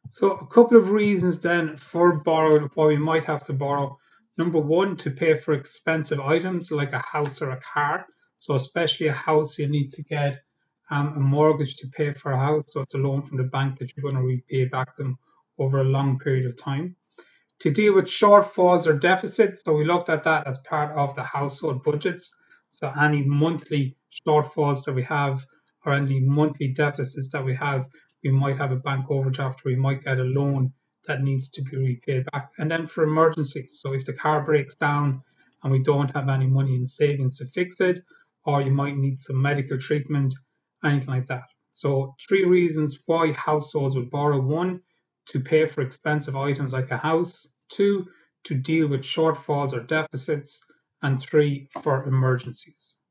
So a couple of reasons then for borrowing, why we might have to borrow. Number one, to pay for expensive items like a house or a car. So especially a house, you need to get a mortgage to pay for a house. So it's a loan from the bank that you're going to repay back them over a long period of time. To deal with shortfalls or deficits, so we looked at that as part of the household budgets. So any monthly shortfalls that we have or any monthly deficits that we have, we might have a bank overdraft, or we might get a loan that needs to be repaid back. And then for emergencies, so if the car breaks down and we don't have any money in savings to fix it, or you might need some medical treatment, anything like that. So three reasons why households would borrow. One, to pay for expensive items like a house. Two, to deal with shortfalls or deficits. And three, for emergencies.